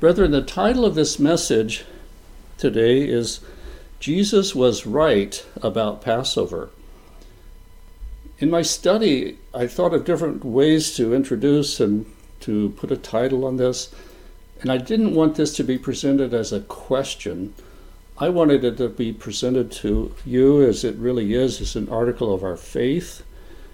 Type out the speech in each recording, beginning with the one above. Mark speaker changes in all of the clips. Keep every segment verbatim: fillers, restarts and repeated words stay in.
Speaker 1: Brethren, the title of this message today is Jesus Was Right About Passover. In my study, I thought of different ways to introduce and to put a title on this, and I didn't want this to be presented as a question. I wanted it to be presented to you as it really is, as an article of our faith.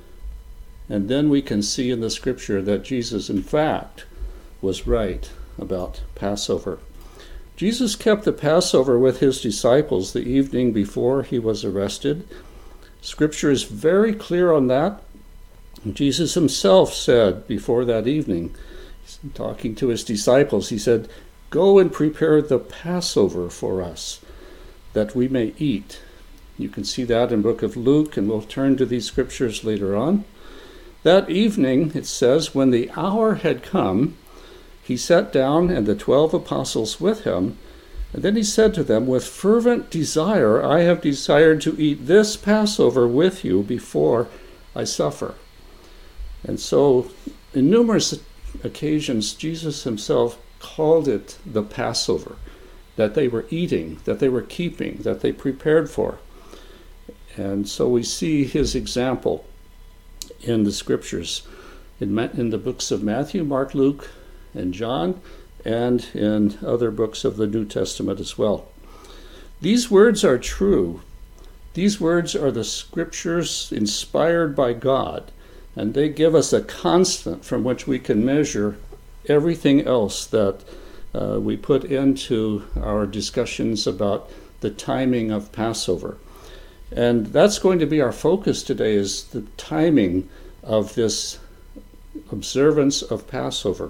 Speaker 1: And then we can see in the scripture that Jesus, in fact, was right about Passover. Jesus kept the Passover with his disciples the evening before he was arrested. Scripture is very clear on that. Jesus himself said before that evening, talking to his disciples, he said, "Go and prepare the Passover for us, that we may eat." You can see that in the book of Luke, and we'll turn to these scriptures later on. That evening, it says, when the hour had come, he sat down and the twelve apostles with him, and then he said to them, "With fervent desire I have desired to eat this Passover with you before I suffer." And so, in numerous occasions, Jesus himself called it the Passover, that they were eating, that they were keeping, that they prepared for. And so we see his example in the scriptures, in, in the books of Matthew, Mark, Luke, and John, and in other books of the New Testament as well. These words are true. These words are the scriptures inspired by God, and they give us a constant from which we can measure everything else that uh, we put into our discussions about the timing of Passover. And that's going to be our focus today, is the timing of this observance of Passover.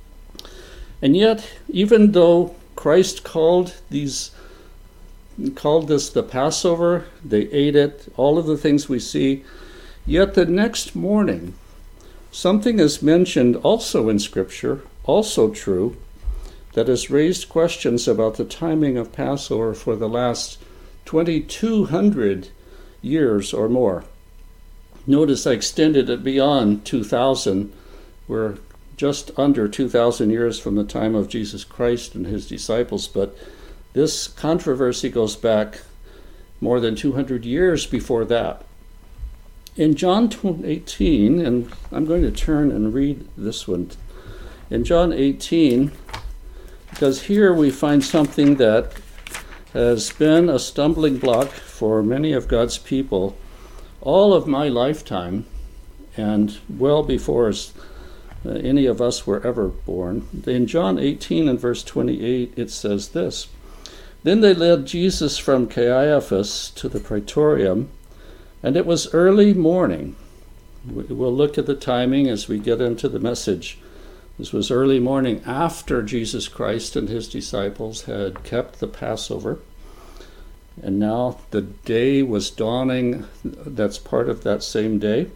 Speaker 1: And yet, even though Christ called these, called this the Passover, they ate it, all of the things we see, yet the next morning, something is mentioned also in Scripture, also true, that has raised questions about the timing of Passover for the last twenty-two hundred years or more. Notice I extended it beyond two thousand. We're just under two thousand years from the time of Jesus Christ and his disciples, but this controversy goes back more than two hundred years before that. In John eighteen, and I'm going to turn and read this one. In John eighteen, because here we find something that has been a stumbling block for many of God's people all of my lifetime, and well before uh, any of us were ever born. In John eighteen and verse twenty-eight, it says this: "Then they led Jesus from Caiaphas to the praetorium, and it was early morning." We'll look at the timing as we get into the message. This was early morning after Jesus Christ and his disciples had kept the Passover. And now the day was dawning. That's part of that same day.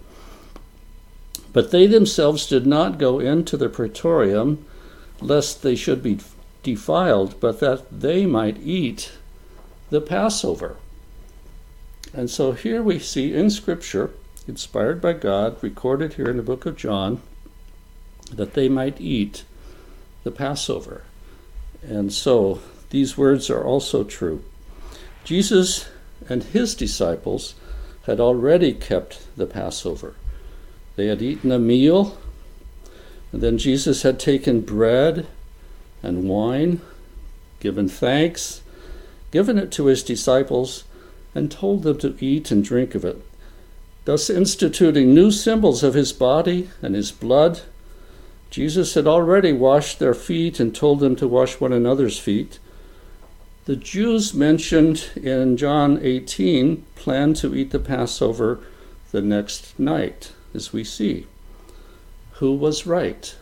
Speaker 1: But they themselves did not go into the praetorium, lest they should be defiled, but that they might eat the Passover. And so here we see in Scripture, inspired by God, recorded here in the book of John, that they might eat the Passover. And so these words are also true. Jesus and his disciples had already kept the Passover. They had eaten a meal, and then Jesus had taken bread and wine, given thanks, given it to his disciples, and told them to eat and drink of it, thus instituting new symbols of his body and his blood. Jesus had already washed their feet and told them to wash one another's feet. The Jews mentioned in John eighteen planned to eat the Passover the next night, as we see. Who was right?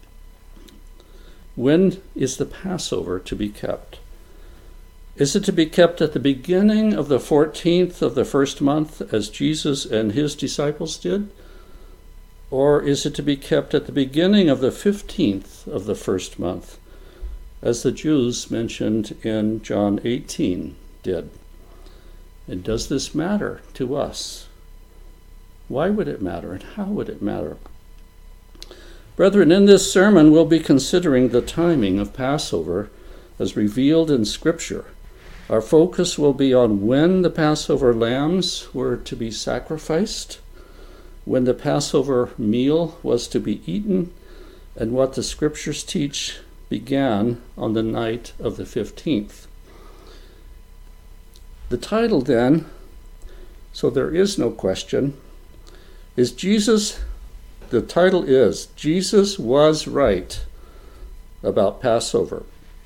Speaker 1: When is the Passover to be kept? Is it to be kept at the beginning of the fourteenth of the first month, as Jesus and his disciples did? Or is it to be kept at the beginning of the fifteenth of the first month, as the Jews mentioned in John eighteen did? And does this matter to us? Why would it matter, and how would it matter? Brethren, in this sermon we'll be considering the timing of Passover as revealed in Scripture. Our focus will be on when the Passover lambs were to be sacrificed, when the Passover meal was to be eaten, and what the Scriptures teach began on the night of the fifteenth. The title then, so there is no question, is Jesus, the title is, Jesus Was Right About Passover.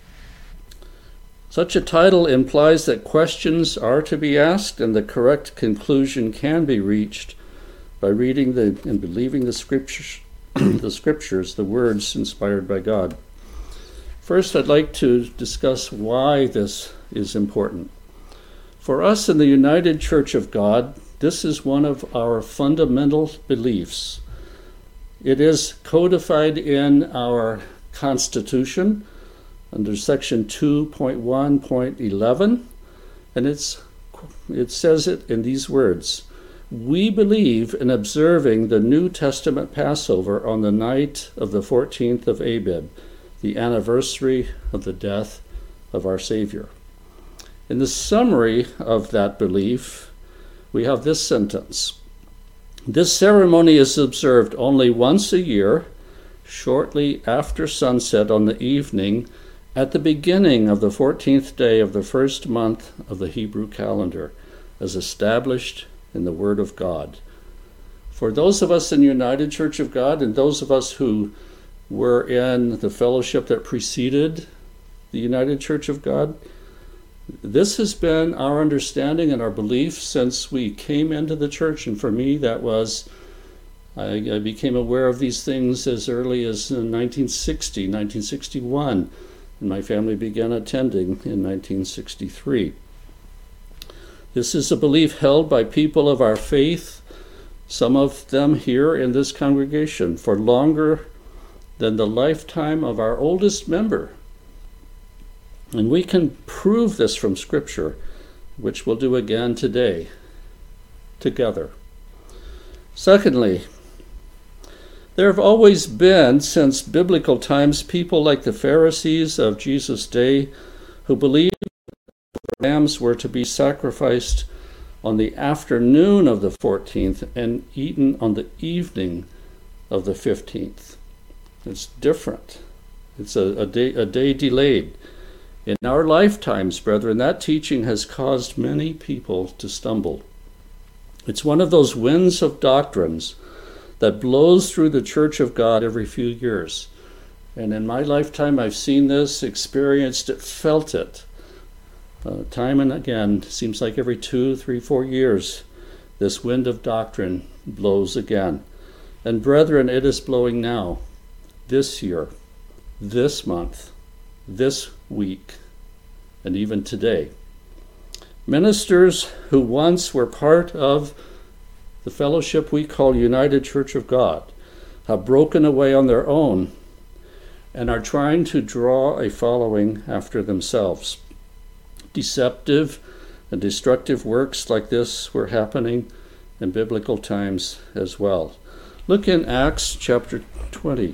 Speaker 1: Such a title implies that questions are to be asked and the correct conclusion can be reached by reading the, and believing the scriptures, the scriptures, the words inspired by God. First, I'd like to discuss why this is important. For us in the United Church of God, this is one of our fundamental beliefs. It is codified in our Constitution under section two point one point eleven, and it's it says it in these words: "We believe in observing the New Testament Passover on the night of the fourteenth of Abib, the anniversary of the death of our Savior." In the summary of that belief, we have this sentence: "This ceremony is observed only once a year, shortly after sunset on the evening at the beginning of the fourteenth day of the first month of the Hebrew calendar, as established in the Word of God." For those of us in the United Church of God and those of us who were in the fellowship that preceded the United Church of God, this has been our understanding and our belief since we came into the church. And for me, that was, I, I became aware of these things as early as nineteen sixty, nineteen sixty-one, and my family began attending in nineteen sixty-three. This is a belief held by people of our faith, some of them here in this congregation, for longer than the lifetime of our oldest member. And we can prove this from Scripture, which we'll do again today, together. Secondly, there have always been, since biblical times, people like the Pharisees of Jesus' day who believed lambs were to be sacrificed on the afternoon of the fourteenth and eaten on the evening of the fifteenth. It's different. It's a, a day a day delayed. In our lifetimes, brethren, that teaching has caused many people to stumble. It's one of those winds of doctrines that blows through the Church of God every few years. And in my lifetime, I've seen this, experienced it, felt it. Uh, time and again, seems like every two, three, four years, this wind of doctrine blows again. And brethren, it is blowing now, this year, this month, this week, and even today. Ministers who once were part of the fellowship we call United Church of God have broken away on their own and are trying to draw a following after themselves. Deceptive and destructive works like this were happening in biblical times as well. Look in Acts chapter twenty.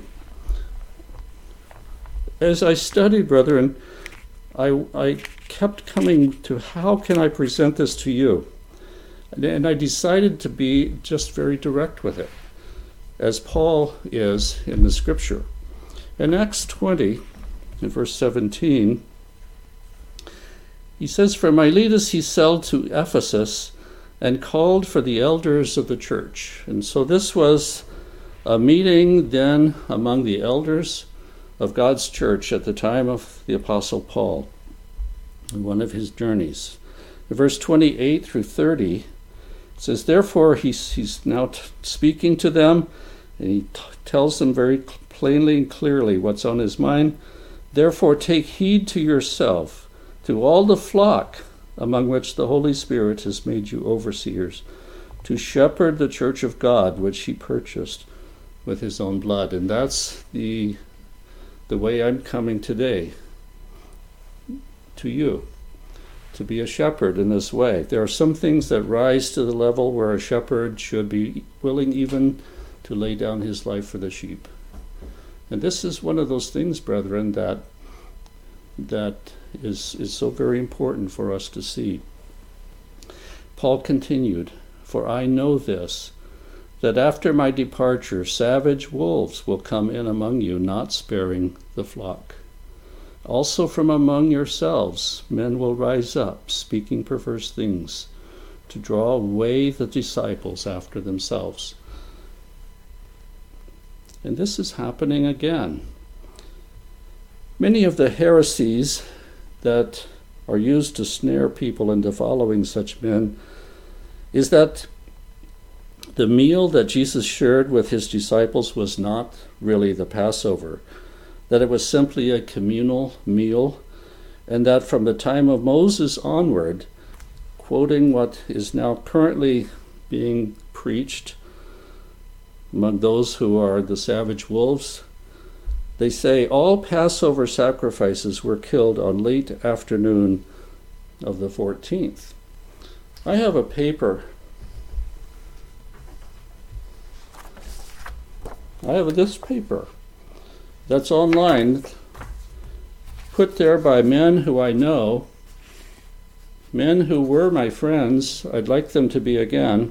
Speaker 1: As I studied, brethren, I, I kept coming to how can I present this to you? And, and I decided to be just very direct with it, as Paul is in the Scripture. In Acts twenty, in verse seventeen, he says, "For Miletus he sailed to Ephesus and called for the elders of the church." And so this was a meeting then among the elders of God's church at the time of the Apostle Paul in one of his journeys. In verse twenty-eight through thirty, it says, "Therefore he's, he's now t- speaking to them, and he t- tells them very plainly and clearly what's on his mind. Therefore take heed to yourself, to all the flock among which the Holy Spirit has made you overseers, to shepherd the church of God, which he purchased with his own blood." And that's the the way I'm coming today to you, to be a shepherd in this way. There are some things that rise to the level where a shepherd should be willing even to lay down his life for the sheep. And this is one of those things, brethren, that that is, is so very important for us to see. Paul continued, "For I know this, that after my departure savage wolves will come in among you, not sparing the flock. Also from among yourselves men will rise up, speaking perverse things, to draw away the disciples after themselves." And this is happening again. Many of the heresies that are used to snare people into following such men is that the meal that Jesus shared with his disciples was not really the Passover, that it was simply a communal meal, and that from the time of Moses onward, quoting what is now currently being preached among those who are the savage wolves, they say all Passover sacrifices were killed on late afternoon of the fourteenth. I have a paper. I have this paper that's online, put there by men who I know, men who were my friends. I'd like them to be again.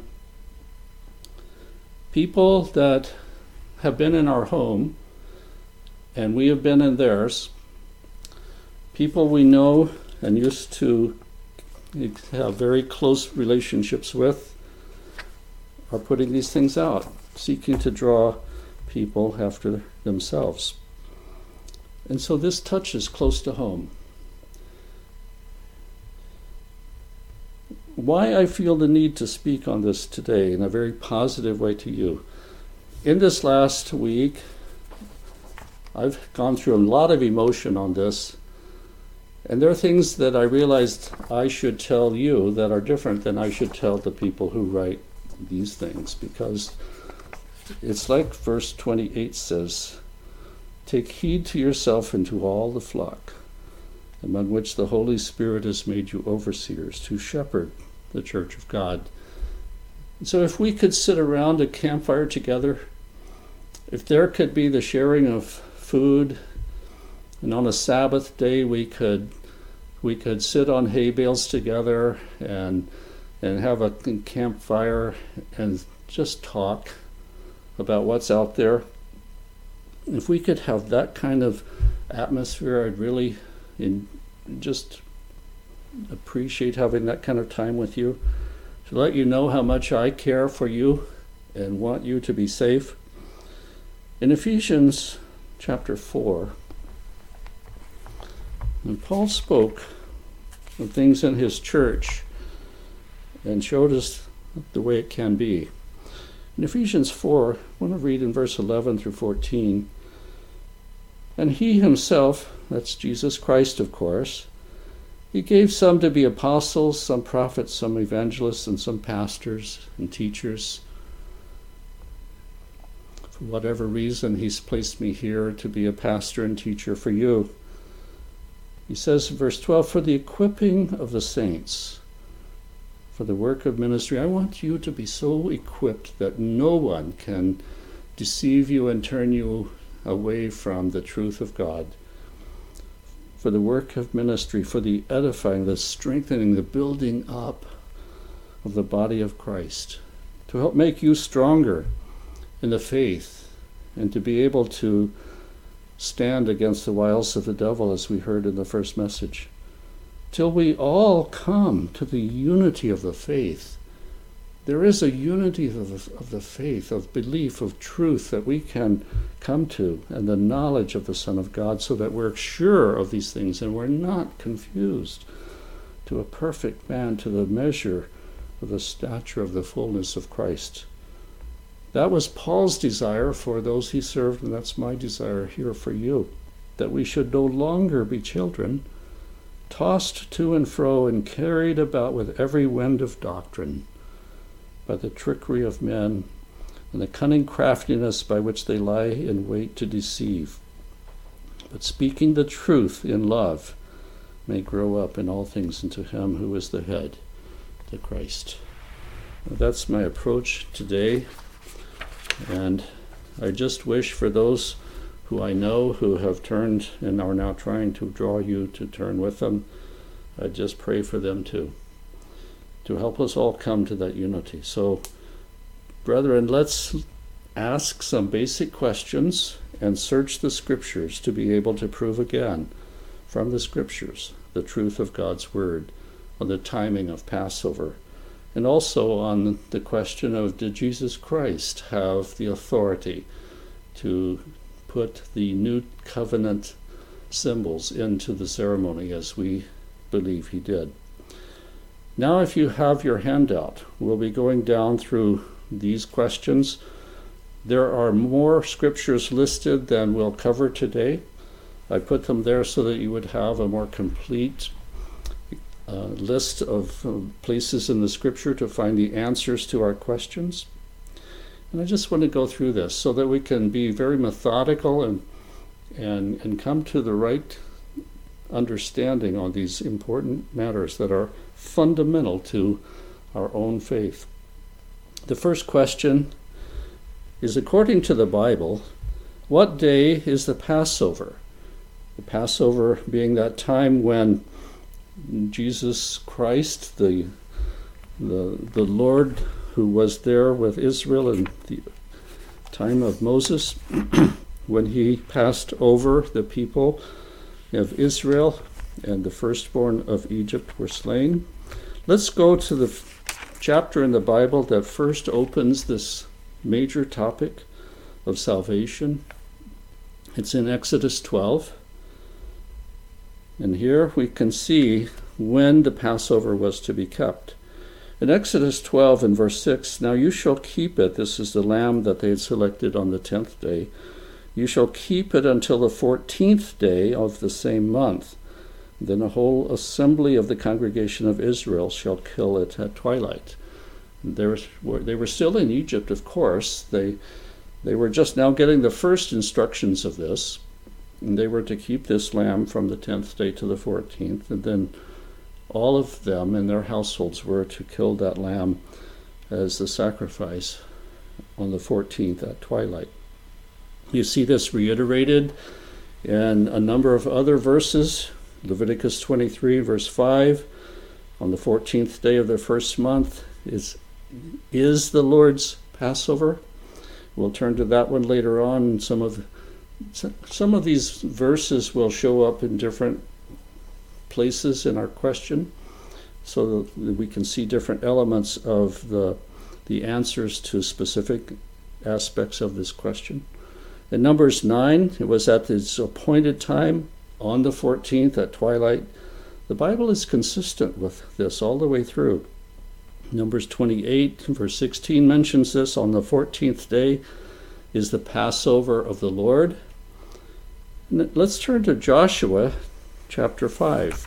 Speaker 1: People that have been in our home, and we have been in theirs. People we know and used to have very close relationships with are putting these things out, seeking to draw people after themselves. And so this touches close to home. Why I feel the need to speak on this today in a very positive way to you. In this last week, I've gone through a lot of emotion on this, and there are things that I realized I should tell you that are different than I should tell the people who write these things, because it's like verse twenty-eight says, "Take heed to yourself and to all the flock, among which the Holy Spirit has made you overseers, to shepherd the church of God." And so if we could sit around a campfire together, if there could be the sharing of food, and on a Sabbath day we could we could sit on hay bales together and and have a campfire and just talk about what's out there. If we could have that kind of atmosphere, I'd really in, just appreciate having that kind of time with you, to let you know how much I care for you and want you to be safe. In Ephesians chapter four, and Paul spoke of things in his church and showed us the way it can be. In Ephesians four, I want to read in verse eleven through fourteen. "And he himself," that's Jesus Christ, of course, "he gave some to be apostles, some prophets, some evangelists, and some pastors and teachers." For whatever reason, he's placed me here to be a pastor and teacher for you. He says in verse twelve, "For the equipping of the saints, for the work of ministry." I want you to be so equipped that no one can deceive you and turn you away from the truth of God. For the work of ministry, for the edifying, the strengthening, the building up of the body of Christ, to help make you stronger in the faith and to be able to stand against the wiles of the devil, as we heard in the first message, till we all come to the unity of the faith. There is a unity of the, of the faith, of belief, of truth that we can come to, and the knowledge of the Son of God, so that we're sure of these things and we're not confused, to a perfect man, to the measure of the stature of the fullness of Christ. That was Paul's desire for those he served, and that's my desire here for you, that we should no longer be children, tossed to and fro and carried about with every wind of doctrine, by the trickery of men and the cunning craftiness by which they lie in wait to deceive. But speaking the truth in love may grow up in all things into him who is the head, the Christ. Well, that's my approach today. And I just wish for those who I know who have turned and are now trying to draw you to turn with them. I just pray for them too, to help us all come to that unity. So, brethren, let's ask some basic questions and search the scriptures to be able to prove again from the scriptures the truth of God's word on the timing of Passover, and also on the question of, did Jesus Christ have the authority to put the new covenant symbols into the ceremony as we believe he did. Now, if you have your handout, we'll be going down through these questions. There are more scriptures listed than we'll cover today. I put them there so that you would have a more complete uh, list of uh, places in the scripture to find the answers to our questions. And I just want to go through this so that we can be very methodical and and and come to the right understanding on these important matters that are fundamental to our own faith. The first question is, according to the Bible, what day is the Passover? The Passover being that time when Jesus Christ, the the the Lord who was there with Israel in the time of Moses, when he passed over the people of Israel and the firstborn of Egypt were slain. Let's go to the f- chapter in the Bible that first opens this major topic of salvation. It's in Exodus twelve. And here we can see when the Passover was to be kept. In Exodus twelve and verse six, now you shall keep it, this is the lamb that they had selected on the tenth day, you shall keep it until the fourteenth day of the same month. Then a whole assembly of the congregation of Israel shall kill it at twilight. They were, they were still in Egypt, of course. They, they were just now getting the first instructions of this. And they were to keep this lamb from the tenth day to the fourteenth. And then all of them and their households were to kill that lamb as the sacrifice on the fourteenth at twilight. You see this reiterated in a number of other verses. Leviticus twenty-three, verse five, on the fourteenth day of the first month is, is the Lord's Passover. We'll turn to that one later on. Some of, some of these verses will show up in different places in our question so that we can see different elements of the, the answers to specific aspects of this question. In Numbers nine, it was at its appointed time on the fourteenth at twilight. The Bible is consistent with this all the way through. Numbers twenty-eight, verse sixteen mentions this. On the fourteenth day is the Passover of the Lord. And let's turn to Joshua chapter five.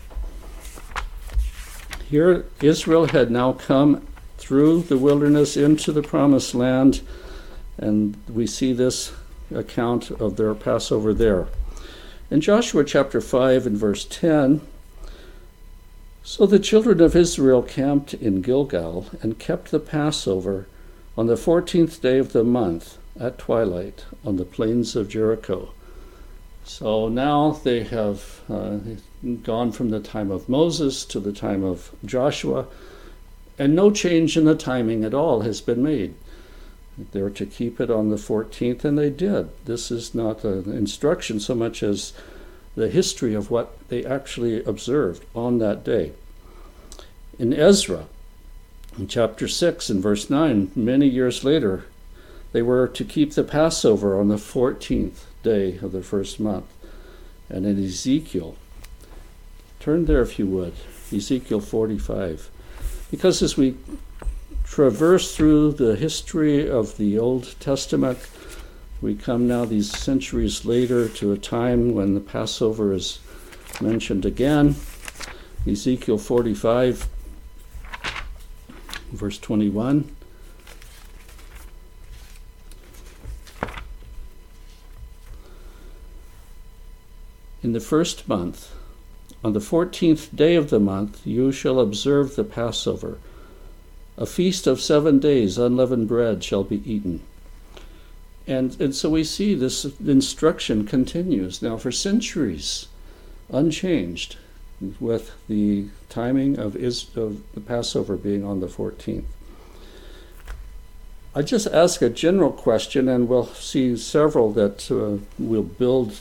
Speaker 1: Here, Israel had now come through the wilderness into the promised land, and we see this account of their Passover there. In Joshua chapter five and verse ten, so the children of Israel camped in Gilgal and kept the Passover on the fourteenth day of the month at twilight on the plains of Jericho. So now they have uh, gone from the time of Moses to the time of Joshua, and no change in the timing at all has been made. They were to keep it on the fourteenth, and they did. This is not an instruction so much as the history of what they actually observed on that day. In Ezra, in chapter six and verse nine, many years later, they were to keep the Passover on the fourteenth day of the first month. And in Ezekiel, turn there if you would, Ezekiel forty-five. Because as we traverse through the history of the Old Testament, we come now these centuries later to a time when the Passover is mentioned again. Ezekiel forty-five, verse twenty-one. In the first month, on the fourteenth day of the month, you shall observe the Passover. A feast of seven days, unleavened bread shall be eaten. And, and so we see this instruction continues now for centuries, unchanged, with the timing of, is, of the Passover being on the fourteenth. I just ask a general question, and we'll see several that uh, we'll build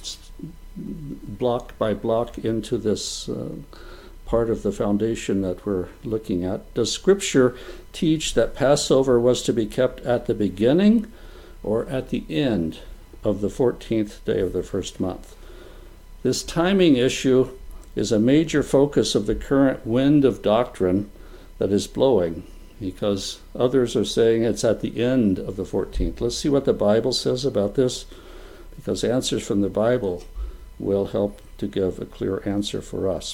Speaker 1: block by block into this uh, part of the foundation that we're looking at. Does Scripture teach that Passover was to be kept at the beginning or at the end of the fourteenth day of the first month? This timing issue is a major focus of the current wind of doctrine that is blowing, because others are saying it's at the end of the fourteenth. Let's see what the Bible says about this, because answers from the Bible will help to give a clear answer for us.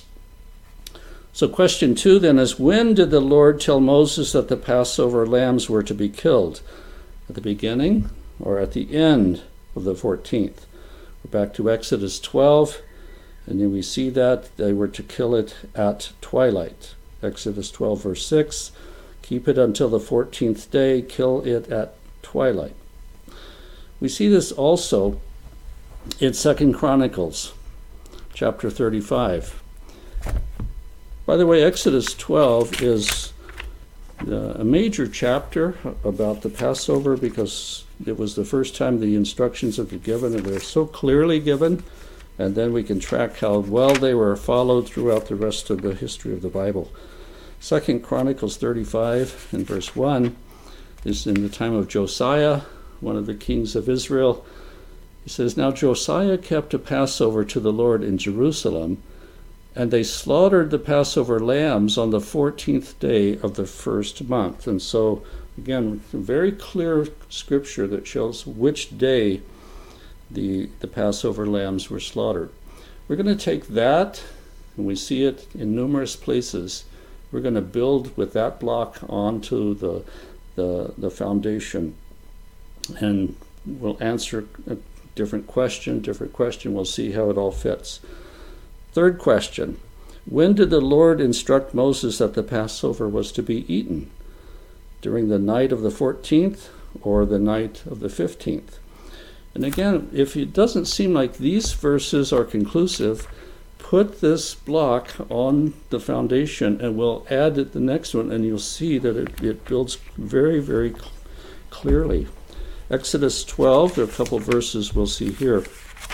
Speaker 1: So question two then is, when did the Lord tell Moses that the Passover lambs were to be killed? At the beginning or at the end of the fourteenth? We're back to Exodus twelve, and then we see that they were to kill it at twilight. Exodus twelve, verse six, keep it until the fourteenth day, kill it at twilight. We see this also in Second Chronicles, chapter thirty-five. By the way, Exodus twelve is uh, a major chapter about the Passover, because it was the first time the instructions have been given, and they're so clearly given, and then we can track how well they were followed throughout the rest of the history of the Bible. Second Chronicles thirty-five and verse one is in the time of Josiah, one of the kings of Israel. He says, now Josiah kept a Passover to the Lord in Jerusalem, and they slaughtered the Passover lambs on the fourteenth day of the first month. And so, again, a very clear scripture that shows which day the, the Passover lambs were slaughtered. We're going to take that, and we see it in numerous places. We're going to build with that block onto the, the, the foundation, and we'll answer a different question, different question. We'll see how it all fits. Third question, when did the Lord instruct Moses that the Passover was to be eaten? During the night of the fourteenth or the night of the fifteenth? And again, if it doesn't seem like these verses are conclusive, put this block on the foundation and we'll add it the next one, and you'll see that it, it builds very, very cl- clearly. Exodus twelve, there are a couple verses we'll see here.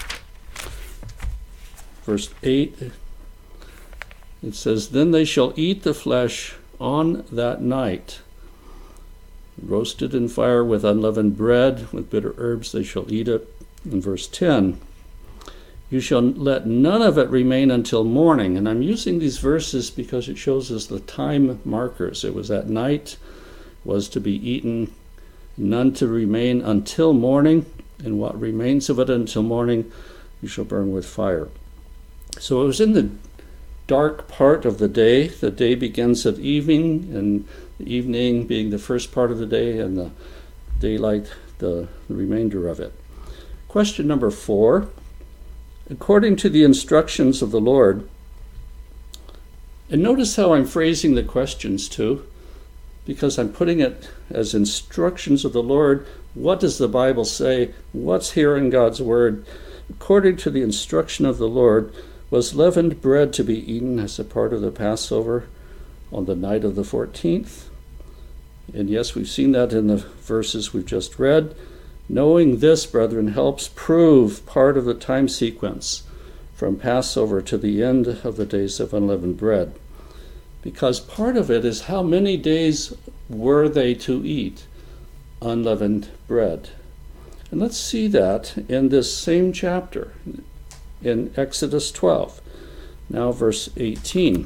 Speaker 1: Verse eight, it says, then they shall eat the flesh on that night, roasted in fire with unleavened bread, with bitter herbs they shall eat it. In verse ten, you shall let none of it remain until morning. And I'm using these verses because it shows us the time markers. It was at night, was to be eaten, none to remain until morning, and what remains of it until morning you shall burn with fire. So it was in the dark part of the day. The day begins at evening, and the evening being the first part of the day, and the daylight the, the remainder of it. Question number four. According to the instructions of the Lord, and notice how I'm phrasing the questions too, because I'm putting it as instructions of the Lord. What does the Bible say? What's here in God's Word? According to the instruction of the Lord, was leavened bread to be eaten as a part of the Passover on the night of the fourteenth? And yes, we've seen that in the verses we've just read. Knowing this, brethren, helps prove part of the time sequence from Passover to the end of the days of unleavened bread. Because part of it is how many days were they to eat unleavened bread. And let's see that in this same chapter, in Exodus twelve. Now verse eighteen.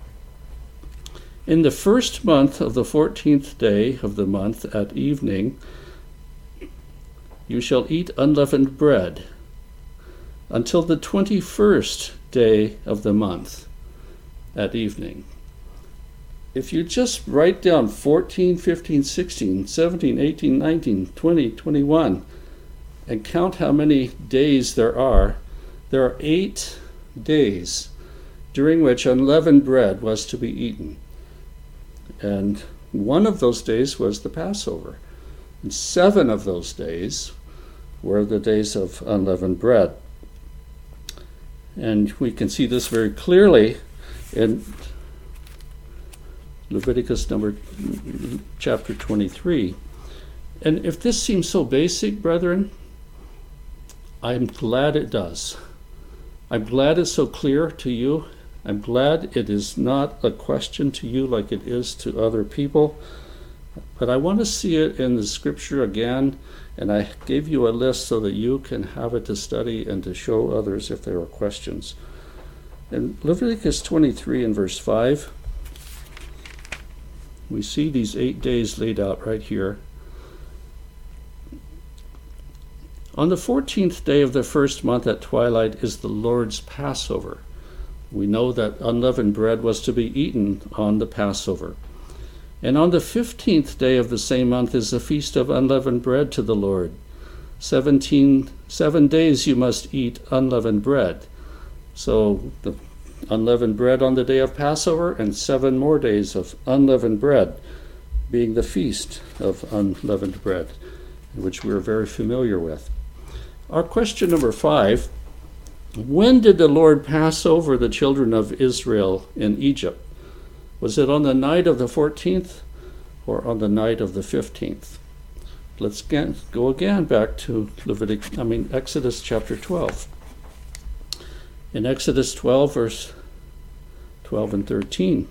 Speaker 1: In the first month of the fourteenth day of the month at evening, you shall eat unleavened bread until the twenty-first day of the month at evening. If you just write down fourteen, fifteen, sixteen, seventeen, eighteen, nineteen, twenty, twenty-one, and count how many days there are, there are eight days during which unleavened bread was to be eaten. And one of those days was the Passover. And seven of those days were the days of unleavened bread. And we can see this very clearly in Leviticus number chapter twenty-three. And if this seems so basic, brethren, I'm glad it does. I'm glad it's so clear to you. I'm glad it is not a question to you like it is to other people. But I want to see it in the scripture again, and I gave you a list so that you can have it to study and to show others if there are questions. In Leviticus twenty-three and verse five, we see these eight days laid out right here. On the fourteenth day of the first month at twilight is the Lord's Passover. We know that unleavened bread was to be eaten on the Passover. And on the fifteenth day of the same month is the feast of unleavened bread to the Lord. Seventeen, seven days you must eat unleavened bread. So the unleavened bread on the day of Passover, and seven more days of unleavened bread, being the feast of unleavened bread, which we're very familiar with. Our question number five, when did the Lord pass over the children of Israel in Egypt? Was it on the night of the fourteenth or on the night of the fifteenth? Let's get, go again back to Leviticus, I mean Exodus chapter twelve. In Exodus twelve, verse twelve and thirteen,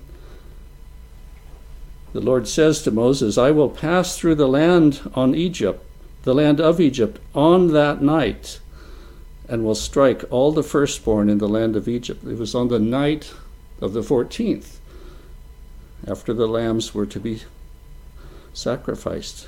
Speaker 1: the Lord says to Moses, I will pass through the land on Egypt, the land of Egypt, on that night, and will strike all the firstborn in the land of Egypt. It was on the night of the fourteenth, after the lambs were to be sacrificed.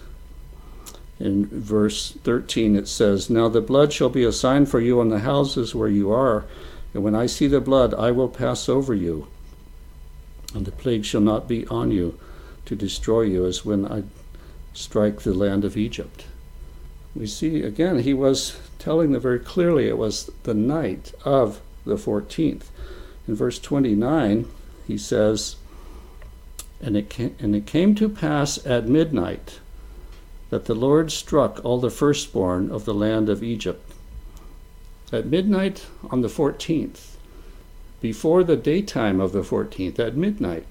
Speaker 1: In verse thirteen it says, Now the blood shall be a sign for you on the houses where you are, and when I see the blood, I will pass over you, and the plague shall not be on you to destroy you, as when I strike the land of Egypt. We see, again, he was telling them very clearly it was the night of the fourteenth. In verse twenty-nine, he says, And it came, and it came to pass at midnight that the Lord struck all the firstborn of the land of Egypt. At midnight on the fourteenth, before the daytime of the fourteenth, at midnight.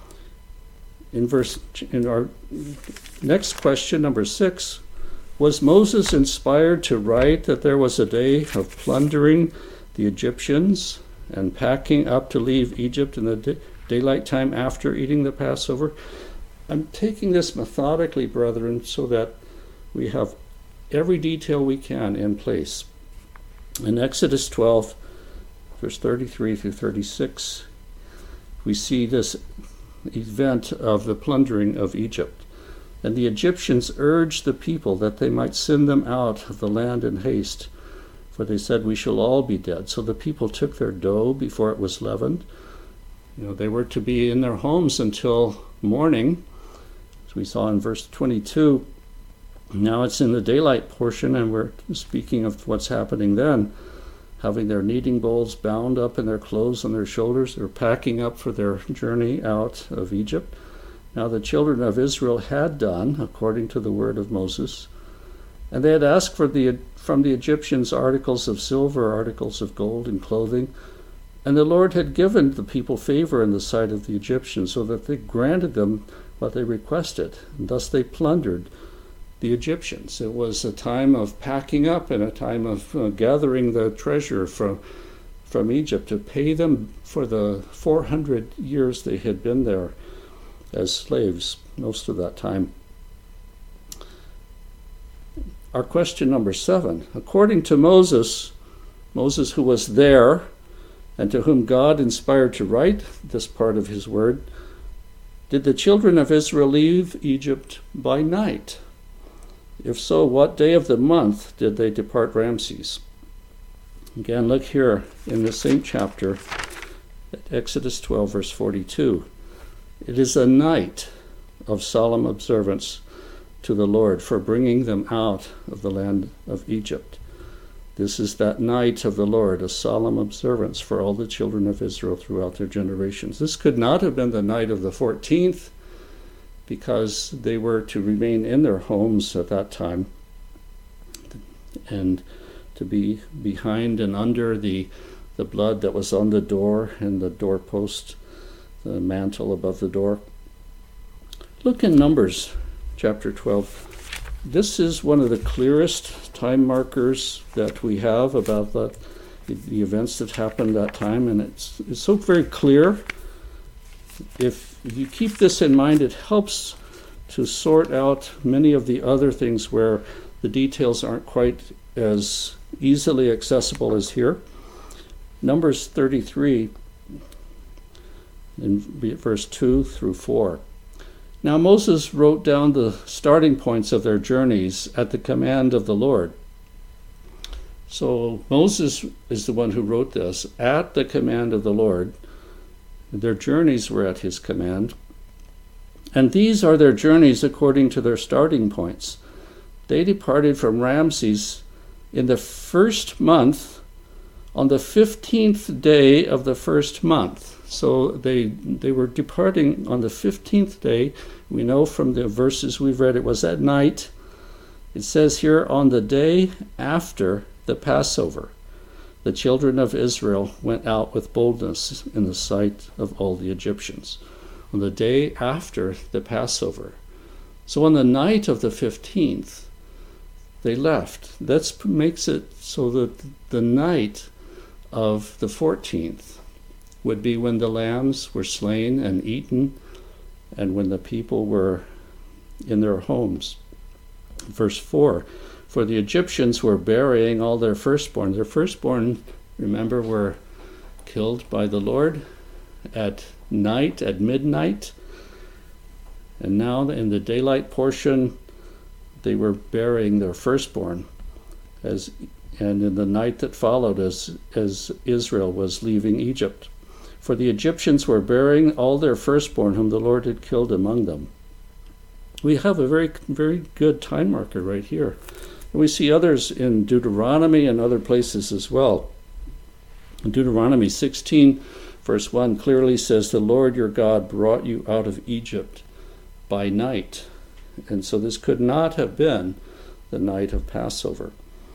Speaker 1: In verse, in our next question, number six, was Moses inspired to write that there was a day of plundering the Egyptians and packing up to leave Egypt in the day, daylight time after eating the Passover? I'm taking this methodically, brethren, so that we have every detail we can in place. In Exodus twelve, verse thirty-three through thirty-six, we see this event of the plundering of Egypt. And the Egyptians urged the people that they might send them out of the land in haste, for they said, We shall all be dead. So the people took their dough before it was leavened. You know, they were to be in their homes until morning, as we saw in verse twenty-two. Now it's in the daylight portion, and we're speaking of what's happening then. Having their kneading bowls bound up in their clothes on their shoulders, they're packing up for their journey out of Egypt. Now the children of Israel had done, according to the word of Moses, and they had asked for the from the Egyptians articles of silver, articles of gold, and clothing. And the Lord had given the people favor in the sight of the Egyptians, so that they granted them what they requested, and thus they plundered the Egyptians. It was a time of packing up and a time of uh, gathering the treasure from, from Egypt to pay them for the four hundred years they had been there as slaves, most of that time. Our question number seven. According to Moses, Moses who was there, and to whom God inspired to write this part of his word, did the children of Israel leave Egypt by night? If so, what day of the month did they depart Ramses? Again, look here in the same chapter, Exodus twelve, verse forty-two. It is a night of solemn observance to the Lord for bringing them out of the land of Egypt. This is that night of the Lord, a solemn observance for all the children of Israel throughout their generations. This could not have been the night of the fourteenth, because they were to remain in their homes at that time. and to be behind and under the the blood that was on the door and the doorpost, the mantle above the door. Look in Numbers chapter twelve. This is one of the clearest time markers that we have about the, the events that happened that time, and it's, it's so very clear. If you keep this in mind, it helps to sort out many of the other things where the details aren't quite as easily accessible as here. Numbers thirty-three, in verse two through four. Now Moses wrote down the starting points of their journeys at the command of the Lord. So Moses is the one who wrote this at the command of the Lord. Their journeys were at his command. And these are their journeys according to their starting points. They departed from Ramses in the first month, on the fifteenth day of the first month. So they they were departing on the fifteenth day. We know from the verses we've read it was at night. It says here, on the day after the Passover, the children of Israel went out with boldness in the sight of all the Egyptians. On the day after the Passover. So on the night of the fifteenth, they left. That makes it so that the night of the fourteenth would be when the lambs were slain and eaten, and when the people were in their homes. Verse four, for the Egyptians were burying all their firstborn. Their firstborn, remember, were killed by the Lord at night, at midnight. And now in the daylight portion, they were burying their firstborn, as and in the night that followed as, as Israel was leaving Egypt. For the Egyptians were burying all their firstborn whom the Lord had killed among them. We have a very, very good time marker right here. And we see others in Deuteronomy and other places as well. In Deuteronomy sixteen, verse one clearly says, the Lord your God brought you out of Egypt by night. And so this could not have been the night of Passover.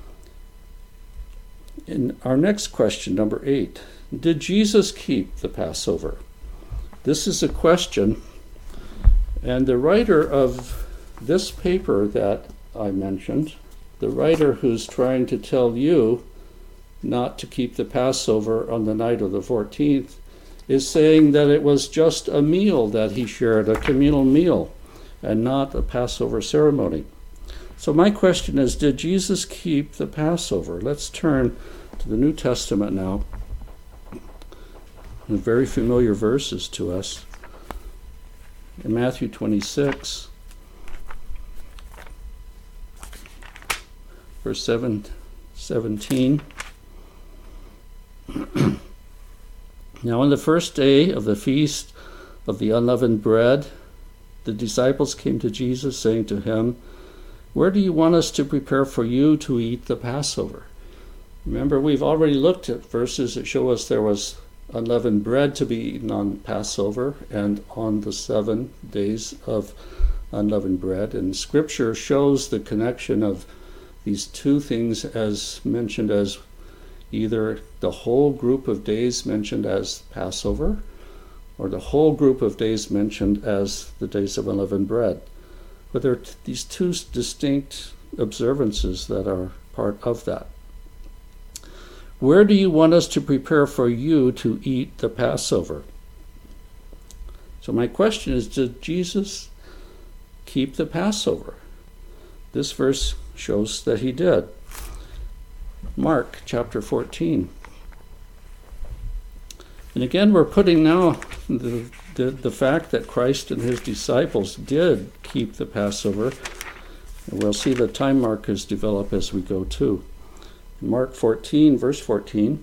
Speaker 1: In our next question, number eight, did Jesus keep the Passover? This is a question, and the writer of this paper that I mentioned, the writer who's trying to tell you not to keep the Passover on the night of the fourteenth, is saying that it was just a meal that he shared, a communal meal, and not a Passover ceremony. So my question is, did Jesus keep the Passover? Let's turn to the New Testament now. Very familiar verses to us. In Matthew twenty-six, verse seven, seventeen. Now on the first day of the feast of the unleavened bread, the disciples came to Jesus, saying to him, where do you want us to prepare for you to eat the Passover? Remember, we've already looked at verses that show us there was unleavened bread to be eaten on Passover and on the seven days of unleavened bread. And Scripture shows the connection of these two things as mentioned as either the whole group of days mentioned as Passover or the whole group of days mentioned as the days of unleavened bread. But there are t- these two distinct observances that are part of that. Where do you want us to prepare for you to eat the Passover? So my question is, did Jesus keep the Passover? This verse shows that he did. Mark chapter fourteen. And again, we're putting now the, the, the fact that Christ and his disciples did keep the Passover. And we'll see the time markers develop as we go too. Mark fourteen, verse fourteen.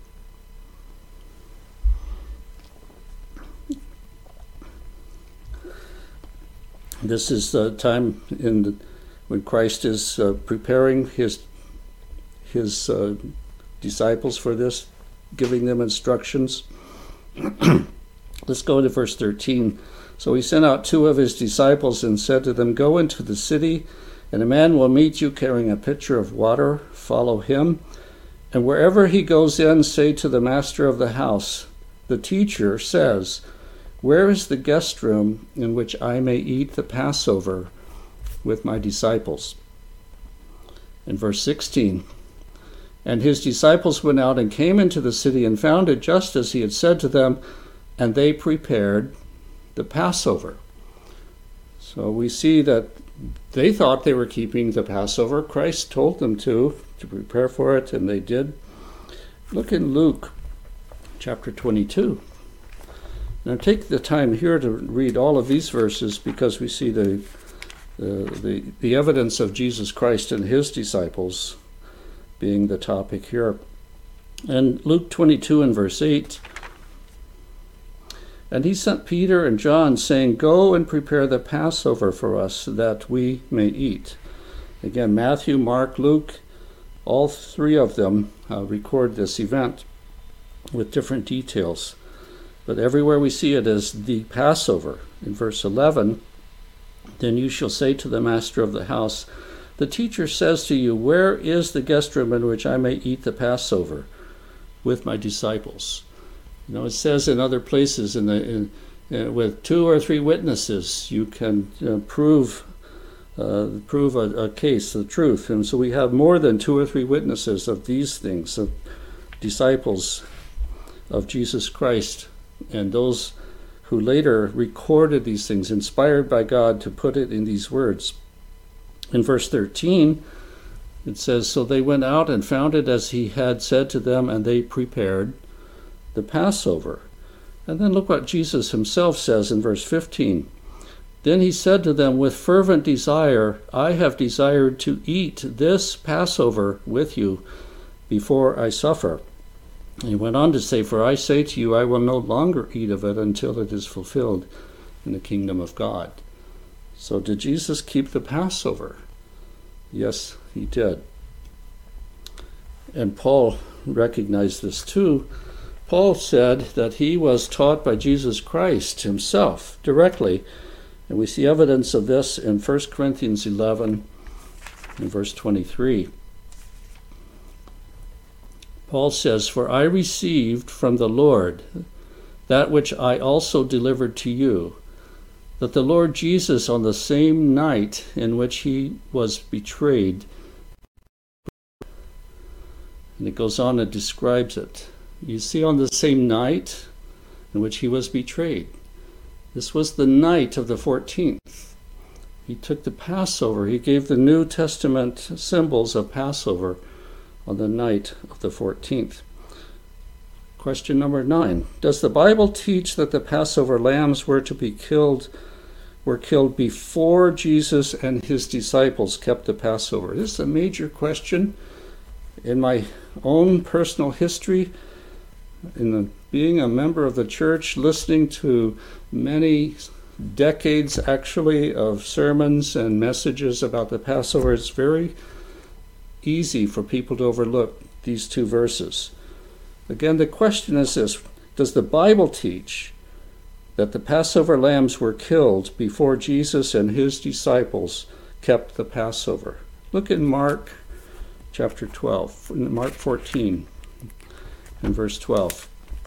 Speaker 1: This is the time in the, when Christ is uh, preparing his his uh, disciples for this, giving them instructions. Let's go to verse thirteen. So he sent out two of his disciples and said to them, go into the city, And a man will meet you carrying a pitcher of water. Follow him. And wherever he goes in, say to the master of the house, the teacher says, where is the guest room in which I may eat the Passover with my disciples? In verse sixteen, and his disciples went out and came into the city and found it just as he had said to them, and they prepared the Passover. So we see that they thought they were keeping the Passover. Christ told them to, to prepare for it, and they did. Look in Luke chapter twenty-two. Now take the time here to read all of these verses because we see the, the, the, the evidence of Jesus Christ and his disciples being the topic here. And Luke twenty-two and verse eight, and he sent Peter and John, saying, go and prepare the Passover for us, that we may eat. Again, Matthew, Mark, Luke, all three of them uh, record this event with different details. But everywhere we see it as the Passover. In verse eleven, then you shall say to the master of the house, the teacher says to you, where is the guest room in which I may eat the Passover with my disciples? You know, it says in other places, in the in, uh, with two or three witnesses, you can uh, prove uh, prove a, a case, the truth. And so we have more than two or three witnesses of these things, of disciples of Jesus Christ, and those who later recorded these things, inspired by God to put it in these words. In verse thirteen, it says, so they went out and found it as he had said to them, and they prepared the Passover. And then look what Jesus himself says in verse fifteen. Then he said to them, with fervent desire, I have desired to eat this Passover with you before I suffer. And he went on to say, for I say to you, I will no longer eat of it until it is fulfilled in the kingdom of God. So did Jesus keep the Passover? Yes, he did. And Paul recognized this too. Paul said that he was taught by Jesus Christ himself directly, and we see evidence of this in First Corinthians eleven and verse twenty-three. Paul says, for I received from the Lord that which I also delivered to you, that the Lord Jesus, on the same night in which he was betrayed, and it goes on and describes it. You see, on the same night in which he was betrayed. This was the night of the fourteenth. He took the Passover. He gave the New Testament symbols of Passover on the night of the fourteenth. Question number nine. Does the Bible teach that the Passover lambs were to be killed, were killed before Jesus and his disciples kept the Passover? This is a major question. In my own personal history, in the, being a member of the church, listening to many decades actually of sermons and messages about the Passover, it's very easy for people to overlook these two verses. Again, the question is this: does the Bible teach that the Passover lambs were killed before Jesus and his disciples kept the Passover? Look in Mark chapter twelve, Mark fourteen and verse twelve.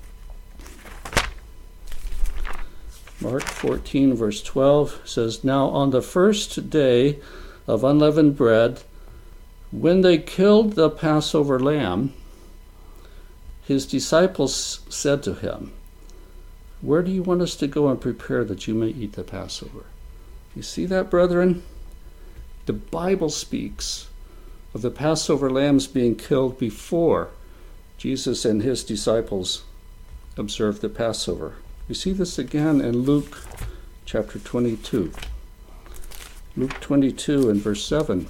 Speaker 1: Mark fourteen, verse twelve says, now on the first day of unleavened bread, when they killed the Passover lamb, his disciples said to him, where do you want us to go and prepare that you may eat the Passover? You see that, brethren? The Bible speaks of the Passover lambs being killed before Jesus and his disciples observed the Passover. We see this again in Luke chapter twenty-two. Luke twenty-two and verse seven.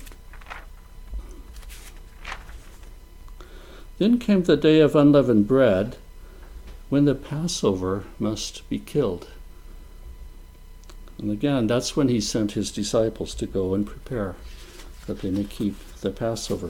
Speaker 1: Then came the day of unleavened bread, when the Passover must be killed. And again, that's when he sent his disciples to go and prepare that they may keep the Passover.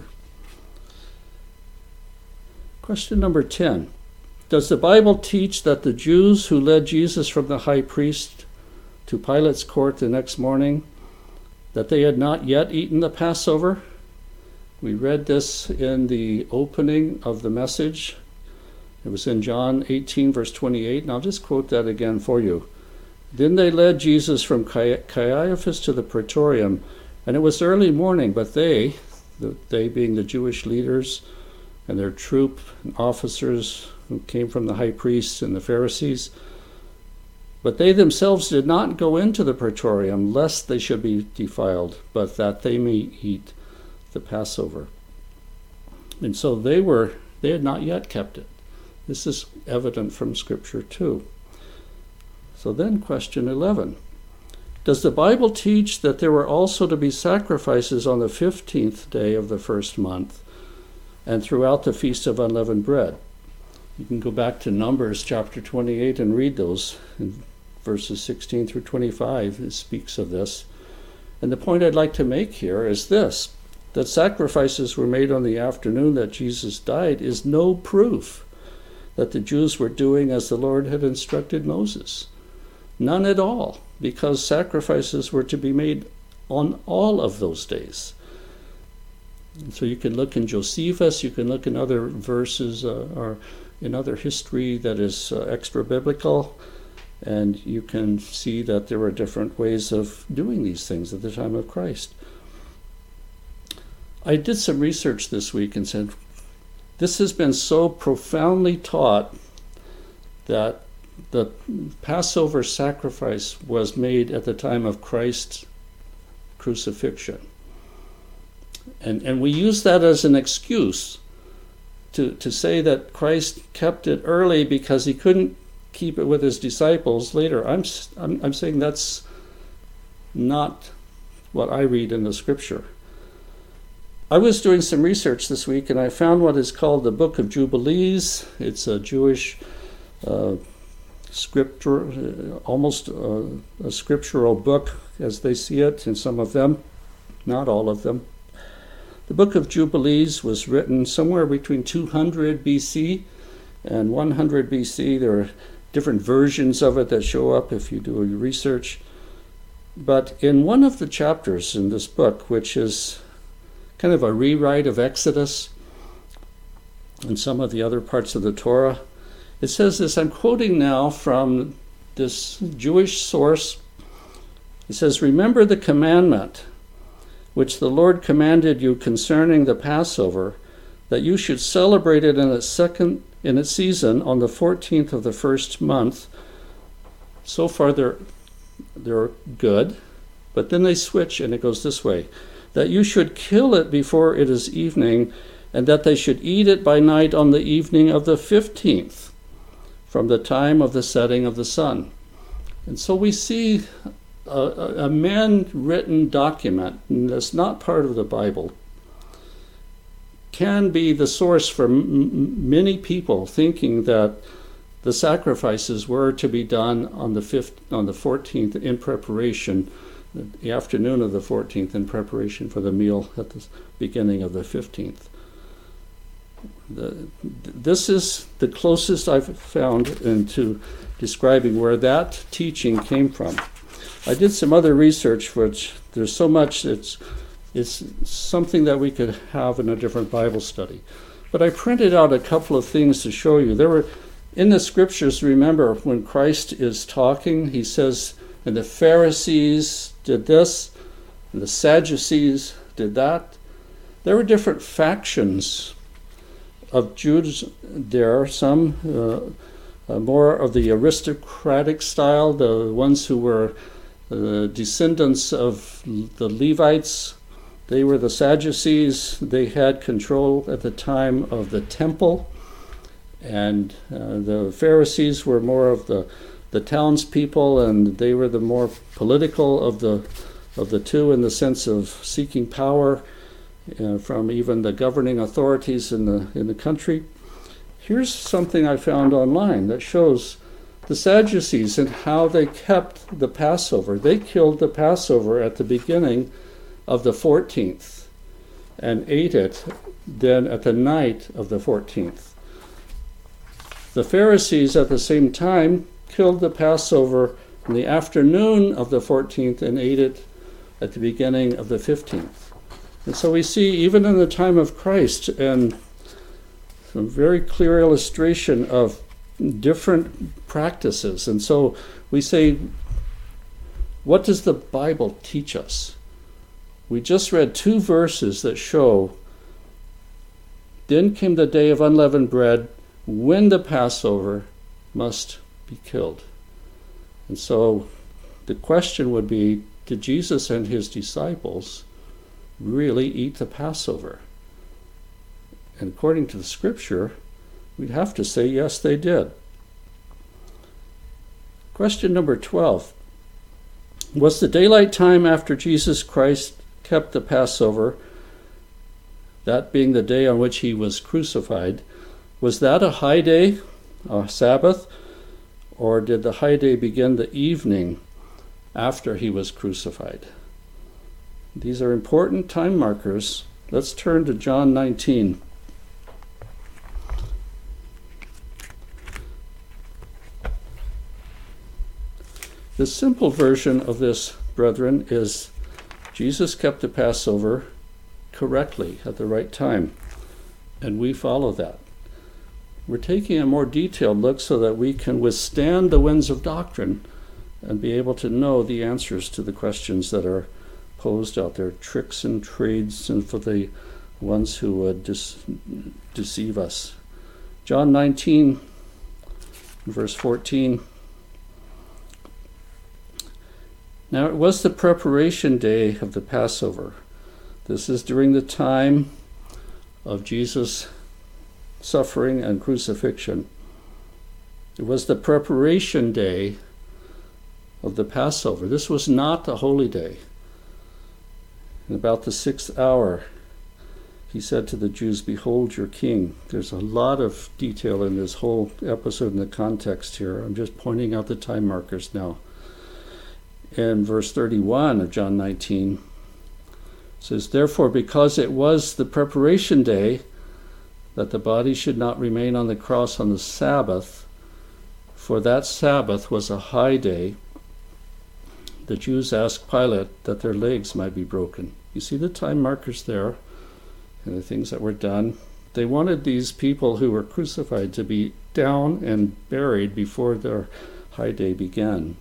Speaker 1: Question number ten. Does the Bible teach that the Jews who led Jesus from the high priest to Pilate's court the next morning that they had not yet eaten the Passover. We read this in the opening of the message. It was in John eighteen, verse twenty-eight, and I'll just quote that again for you. Then they led Jesus from Caiaphas to the praetorium, and it was early morning, but they, the, they being the Jewish leaders and their troop and officers who came from the high priests and the Pharisees, but they themselves did not go into the praetorium, lest they should be defiled, but that they may eat the Passover. And so they were, they had not yet kept it. This is evident from Scripture too. So then question eleven. Does the Bible teach that there were also to be sacrifices on the fifteenth day of the first month and throughout the Feast of Unleavened Bread? You can go back to Numbers chapter twenty-eight and read those. In verses sixteen through twenty-five, it speaks of this. And the point I'd like to make here is this, that sacrifices were made on the afternoon that Jesus died is no proof that the Jews were doing as the Lord had instructed Moses. None at all, because sacrifices were to be made on all of those days. And so you can look in Josephus, you can look in other verses uh, or in other history that is uh, extra-biblical, and you can see that there were different ways of doing these things at the time of Christ. I did some research this week and said, this has been so profoundly taught that the Passover sacrifice was made at the time of Christ's crucifixion. And, and we use that as an excuse to, to say that Christ kept it early because he couldn't keep it with his disciples later. I'm, I'm, I'm saying that's not what I read in the Scripture. I was doing some research this week, and I found what is called the Book of Jubilees. It's a Jewish uh, scripture, uh, almost uh, a scriptural book as they see it in some of them, not all of them. The Book of Jubilees was written somewhere between two hundred B C and one hundred B C. There are different versions of it that show up if you do your research. But in one of the chapters in this book, which is kind of a rewrite of Exodus and some of the other parts of the Torah, it says this, I'm quoting now from this Jewish source. It says, remember the commandment which the Lord commanded you concerning the Passover, that you should celebrate it in its second in its season on the fourteenth of the first month. So far they're they're good, but then they switch and it goes this way. That you should kill it before it is evening, and that they should eat it by night on the evening of the fifteenth, from the time of the setting of the sun. And so we see a, a man-written document that's not part of the Bible can be the source for m- many people thinking that the sacrifices were to be done on the fifth, on the fourteenth in preparation, the afternoon of the fourteenth in preparation for the meal at the beginning of the fifteenth. The, this is the closest I've found into describing where that teaching came from. I did some other research, which there's so much, it's, it's something that we could have in a different Bible study. But I printed out a couple of things to show you. There were, in the Scriptures, remember, when Christ is talking, he says, and the Pharisees did this, and the Sadducees did that. There were different factions of Jews there, some uh, uh, more of the aristocratic style, the ones who were the descendants of the Levites. They were the Sadducees. They had control at the time of the temple. And uh, the Pharisees were more of the, the townspeople, and they were the more political of the of the two in the sense of seeking power uh, from even the governing authorities in the in the country. Here's something I found online that shows the Sadducees and how they kept the Passover. They killed the Passover at the beginning of the fourteenth and ate it then at the night of the fourteenth. The Pharisees at the same time killed the Passover in the afternoon of the fourteenth and ate it at the beginning of the fifteenth. And so we see, even in the time of Christ, and some very clear illustration of different practices. And so we say, what does the Bible teach us? We just read two verses that show, then came the day of unleavened bread, when the Passover must be killed. And so the question would be, did Jesus and his disciples really eat the Passover? And according to the scripture, we'd have to say yes, they did. Question number twelve. Was the daylight time after Jesus Christ kept the Passover, that being the day on which he was crucified, was that a high day, a Sabbath, or did the high day begin the evening after he was crucified? These are important time markers. Let's turn to John nineteen. The simple version of this, brethren, is Jesus kept the Passover correctly at the right time, and we follow that. We're taking a more detailed look so that we can withstand the winds of doctrine and be able to know the answers to the questions that are posed out there, tricks and trades, and for the ones who would dis- deceive us. John nineteen, verse fourteen. Now it was the preparation day of the Passover. This is during the time of Jesus' suffering and crucifixion. It was the preparation day of the Passover. This was not a holy day. In about the sixth hour, he said to the Jews, "Behold your king." There's a lot of detail in this whole episode in the context here. I'm just pointing out the time markers now. In verse thirty-one of John nineteen, it says, "Therefore, because it was the preparation day, that the body should not remain on the cross on the Sabbath, for that Sabbath was a high day, the Jews asked Pilate that their legs might be broken." You see the time markers there and the things that were done. They wanted these people who were crucified to be down and buried before their high day began.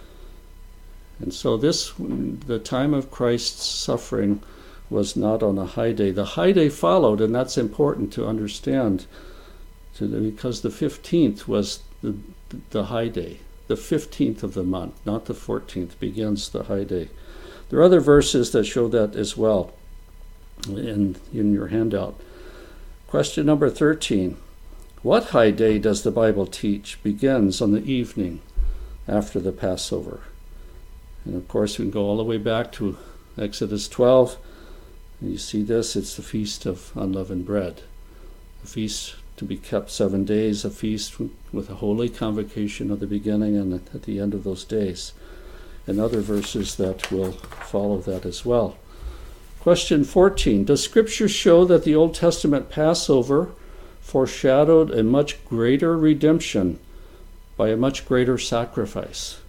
Speaker 1: And so this, the time of Christ's suffering, was not on a high day. The high day followed, and that's important to understand, to the, because the fifteenth was the, the high day. The fifteenth of the month, not the fourteenth, begins the high day. There are other verses that show that as well in, in your handout. Question number thirteen. What high day does the Bible teach begins on the evening after the Passover? And of course, we can go all the way back to Exodus twelve. And you see this, it's the Feast of Unleavened Bread. A feast to be kept seven days, a feast with a holy convocation at the beginning and at the end of those days. And other verses that will follow that as well. Question fourteen. Does Scripture show that the Old Testament Passover foreshadowed a much greater redemption by a much greater sacrifice?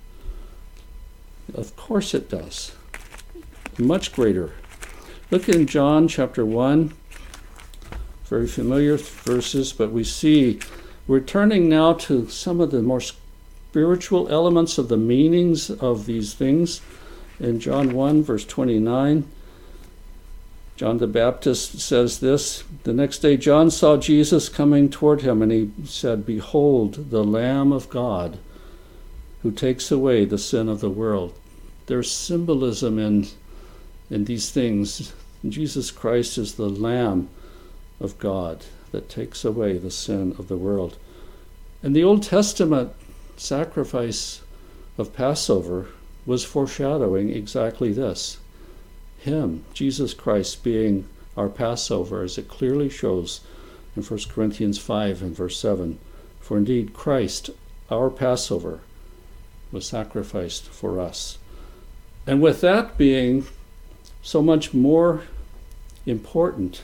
Speaker 1: Of course it does. Much greater. Look in John chapter one. Very familiar verses, but we see we're turning now to some of the more spiritual elements of the meanings of these things. In John one, verse twenty-nine, John the Baptist says this, "The next day John saw Jesus coming toward him, and he said, 'Behold, the Lamb of God, who takes away the sin of the world.'" There's symbolism in, in these things. Jesus Christ is the Lamb of God that takes away the sin of the world. And the Old Testament sacrifice of Passover was foreshadowing exactly this. Him, Jesus Christ, being our Passover, as it clearly shows in First Corinthians five and verse seven. For indeed Christ, our Passover, was sacrificed for us. And with that being so much more important,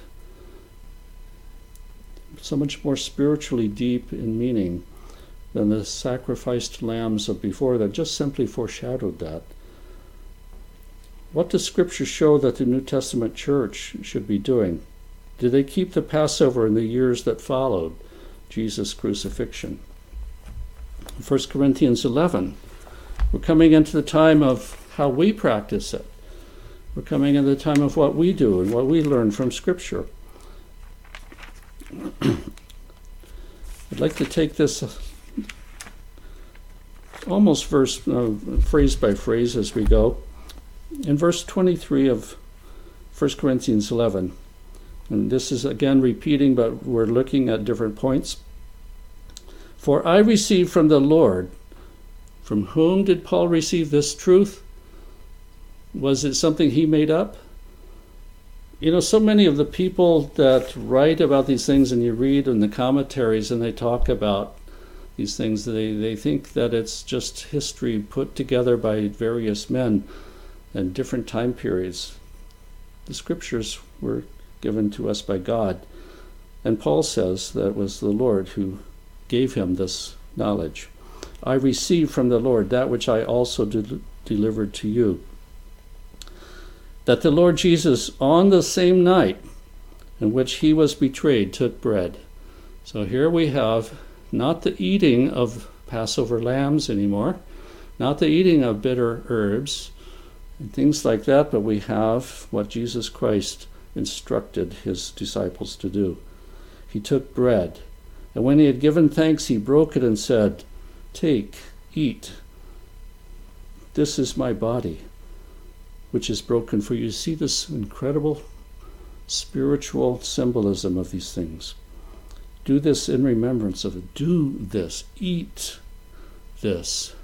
Speaker 1: so much more spiritually deep in meaning than the sacrificed lambs of before that just simply foreshadowed that. What does Scripture show that the New Testament church should be doing? Did they keep the Passover in the years that followed Jesus' crucifixion? First Corinthians eleven, we're coming into the time of how we practice it. We're coming into the time of what we do and what we learn from Scripture. I'd like to take this almost verse, uh, phrase by phrase as we go. In verse twenty-three of First Corinthians eleven, and this is again repeating, but we're looking at different points. For I received from the Lord. From whom did Paul receive this truth? Was it something he made up? You know, so many of the people that write about these things, and you read in the commentaries and they talk about these things, they, they think that it's just history put together by various men in different time periods. The Scriptures were given to us by God. And Paul says that it was the Lord who gave him this knowledge. I received from the Lord that which I also de- delivered to you. That the Lord Jesus, on the same night in which he was betrayed, took bread. So here we have not the eating of Passover lambs anymore, not the eating of bitter herbs and things like that, but we have what Jesus Christ instructed his disciples to do. He took bread, and when he had given thanks, he broke it and said, "Take, eat. This is my body, which is broken for you." See this incredible spiritual symbolism of these things. Do this in remembrance of it. Do this. Eat this.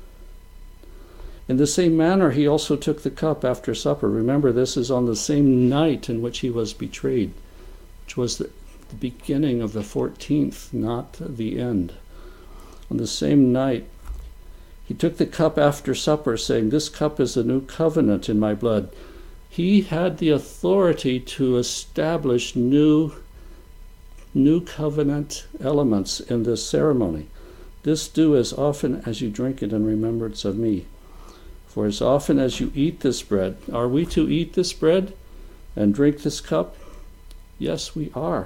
Speaker 1: In the same manner, he also took the cup after supper. Remember, this is on the same night in which he was betrayed, which was the, the beginning of the fourteenth, not the end. On the same night, he took the cup after supper, saying, "This cup is the new covenant in my blood." He had the authority to establish new, new covenant elements in this ceremony. "This do as often as you drink it in remembrance of me. For as often as you eat this bread," are we to eat this bread and drink this cup? Yes, we are.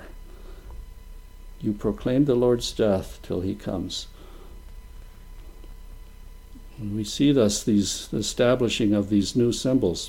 Speaker 1: "You proclaim the Lord's death till he comes." And we see thus these the establishing of these new symbols.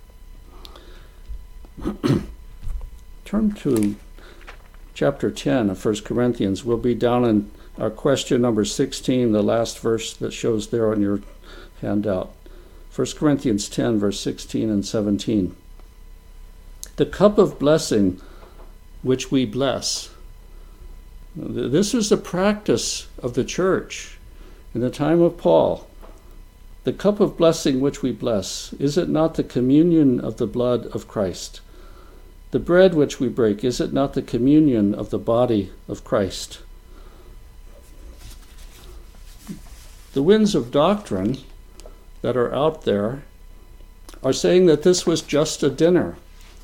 Speaker 1: Turn to chapter ten of First Corinthians. We'll be down in our question number sixteen, the last verse that shows there on your handout. First Corinthians ten, verse sixteen and seventeen. The cup of blessing which we bless. This is the practice of the church in the time of Paul. The cup of blessing which we bless, is it not the communion of the blood of Christ? The bread which we break, is it not the communion of the body of Christ? The winds of doctrine that are out there are saying that this was just a dinner,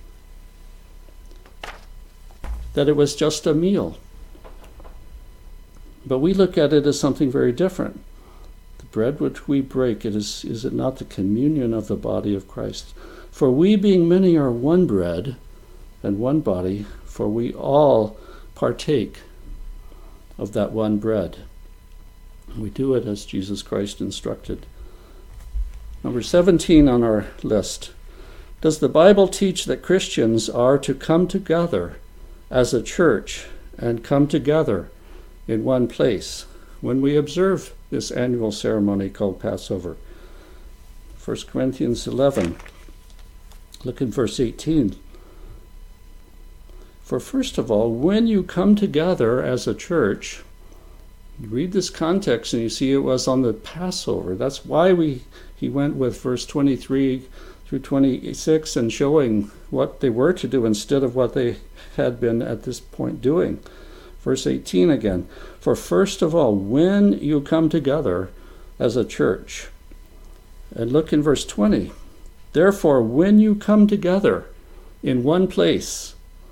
Speaker 1: that it was just a meal. But we look at it as something very different. The bread which we break, it is, is it not the communion of the body of Christ? For we being many are one bread and one body, for we all partake of that one bread. We do it as Jesus Christ instructed. Number seventeen on our list. Does the Bible teach that Christians are to come together as a church and come together in one place when we observe this annual ceremony called Passover? First Corinthians eleven. Look in verse eighteen. For first of all, when you come together as a church, you read this context and you see it was on the Passover. That's why we he went with verse twenty-three through twenty-six and showing what they were to do instead of what they had been at this point doing. Verse eighteen again. For first of all, when you come together as a church. And look in verse twenty. Therefore, when you come together in one place,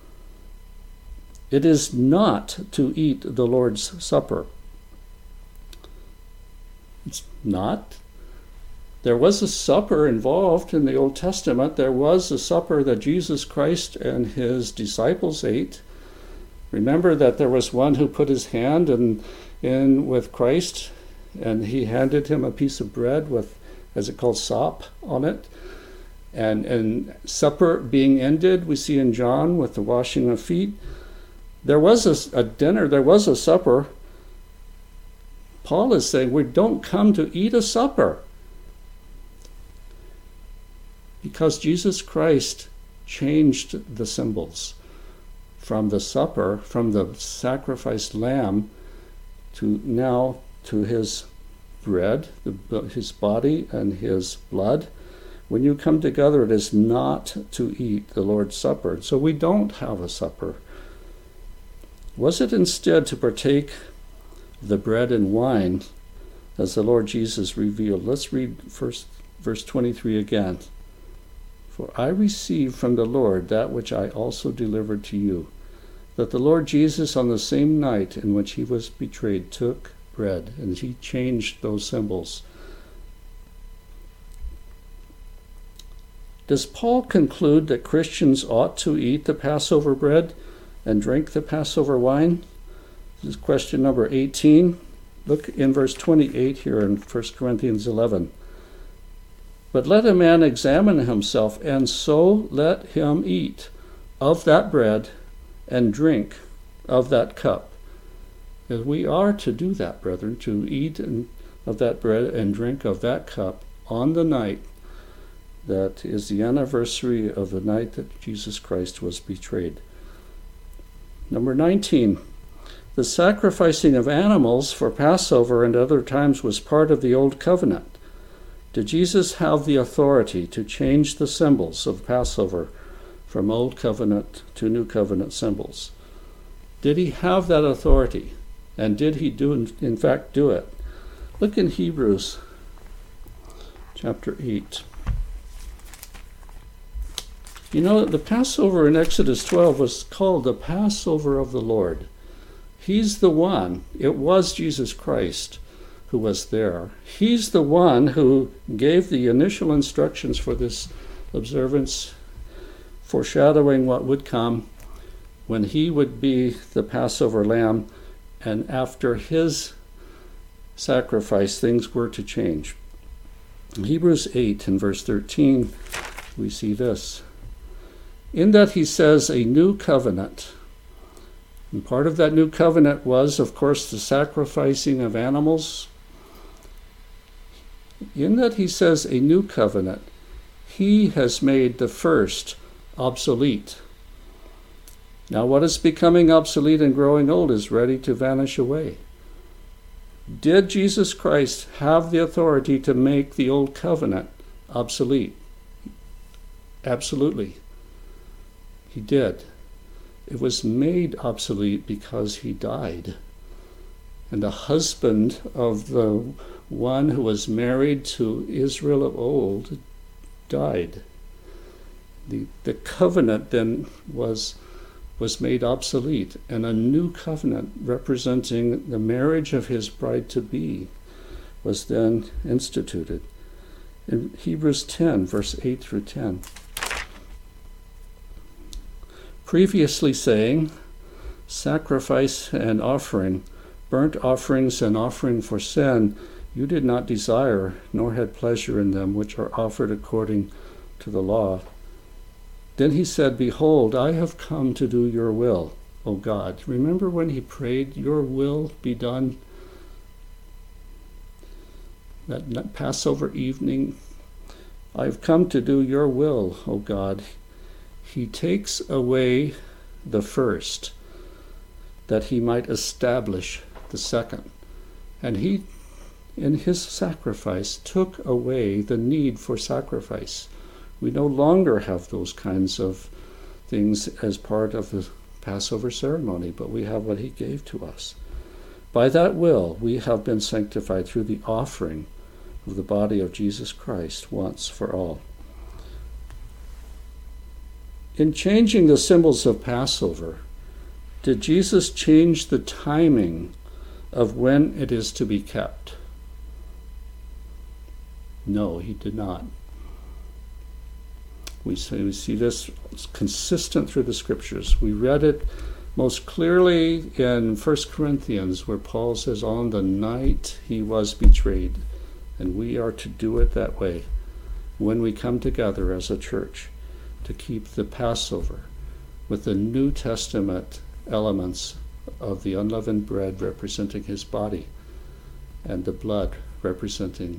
Speaker 1: it is not to eat the Lord's Supper. It's not. There was a supper involved in the Old Testament. There was a supper that Jesus Christ and his disciples ate. Remember that there was one who put his hand in, in with Christ, and he handed him a piece of bread with, as it called, sop on it. And, and supper being ended, we see in John with the washing of feet. There was a, a dinner, there was a supper. Paul is saying we don't come to eat a supper, because Jesus Christ changed the symbols from the supper, from the sacrificed lamb, to now to his bread, the, his body and his blood. When you come together, it is not to eat the Lord's Supper. So we don't have a supper. Was it instead to partake of the bread and wine as the Lord Jesus revealed? Let's read first verse twenty-three again. For I received from the Lord that which I also delivered to you, that the Lord Jesus on the same night in which he was betrayed took bread, and he changed those symbols. Does Paul conclude that Christians ought to eat the Passover bread and drink the Passover wine? This is question number eighteen. Look in verse twenty-eight here in First Corinthians eleven. But let a man examine himself, and so let him eat of that bread and drink of that cup. As we are to do that, brethren, to eat of that bread and drink of that cup on the night that is the anniversary of the night that Jesus Christ was betrayed. Number nineteen, the sacrificing of animals for Passover and other times was part of the Old Covenant. Did Jesus have the authority to change the symbols of Passover from Old Covenant to New Covenant symbols? Did he have that authority? And did he do, in fact, do it? Look in Hebrews chapter eight. You know, the Passover in Exodus twelve was called the Passover of the Lord. He's the one. It was Jesus Christ who was there. He's the one who gave the initial instructions for this observance, foreshadowing what would come when he would be the Passover lamb, and after his sacrifice, things were to change. In Hebrews eight and verse thirteen, we see this. In that he says a new covenant. And part of that new covenant was, of course, the sacrificing of animals. In that he says a new covenant, he has made the first obsolete. Now what is becoming obsolete and growing old is ready to vanish away. Did Jesus Christ have the authority to make the old covenant obsolete? Absolutely. He did. It was made obsolete because he died. And the husband of the one who was married to Israel of old died. The, the covenant then was, was made obsolete, and a new covenant representing the marriage of his bride-to-be was then instituted. In Hebrews ten, verse eight through ten. Previously saying, sacrifice and offering, burnt offerings and offering for sin, you did not desire, nor had pleasure in them, which are offered according to the law. Then he said, behold, I have come to do your will, O God. Remember when he prayed, your will be done? That, that Passover evening, I've come to do your will, O God. He takes away the first, that he might establish the second. And he, in his sacrifice, took away the need for sacrifice. We no longer have those kinds of things as part of the Passover ceremony, but we have what he gave to us. By that will, we have been sanctified through the offering of the body of Jesus Christ once for all. In changing the symbols of Passover, did Jesus change the timing of when it is to be kept? No, he did not. We see, we see this consistent through the scriptures. We read it most clearly in First Corinthians, where Paul says, on the night he was betrayed. And we are to do it that way when we come together as a church to keep the Passover with the New Testament elements of the unleavened bread representing his body and the blood representing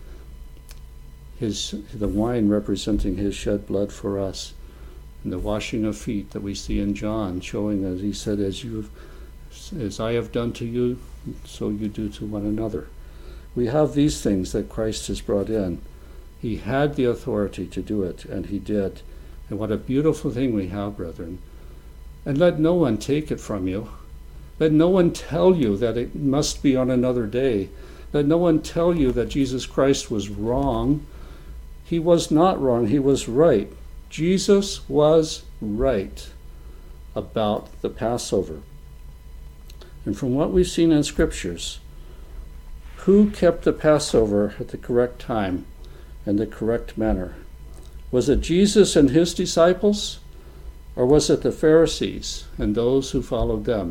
Speaker 1: his, the wine representing his shed blood for us, and the washing of feet that we see in John, showing that he said, as you, as I have done to you, so you do to one another. We have these things that Christ has brought in. He had the authority to do it, and he did. And what a beautiful thing we have, brethren. And let no one take it from you. Let no one tell you that it must be on another day. Let no one tell you that Jesus Christ was wrong. He was not wrong. He was right. Jesus was right about the Passover. And from what we've seen in scriptures, who kept the Passover at the correct time and the correct manner? Was it Jesus and his disciples, or was it the Pharisees and those who followed them?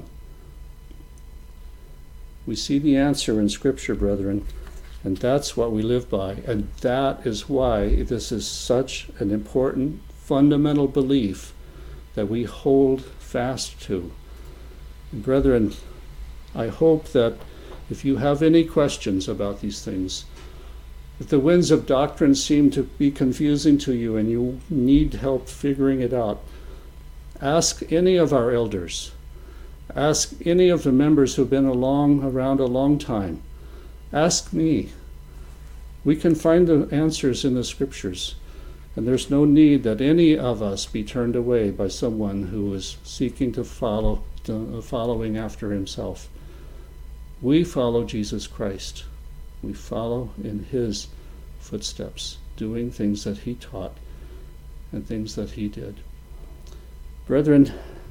Speaker 1: We see the answer in Scripture, brethren, and that's what we live by. And that is why this is such an important, fundamental belief that we hold fast to. And brethren, I hope that if you have any questions about these things, if the winds of doctrine seem to be confusing to you and you need help figuring it out, ask any of our elders. Ask any of the members who've been along around a long time. Ask me. We can find the answers in the scriptures, and there's no need that any of us be turned away by someone who is seeking to follow, to, uh, following after himself. We follow Jesus Christ. We follow in his footsteps, doing things that he taught and things that he did. Brethren,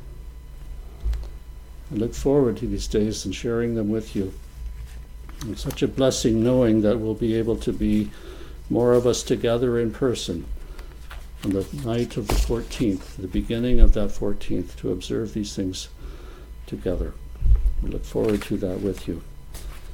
Speaker 1: I look forward to these days and sharing them with you. It's such a blessing knowing that we'll be able to be more of us together in person on the night of the fourteenth, the beginning of that fourteenth, to observe these things together. We look forward to that with you.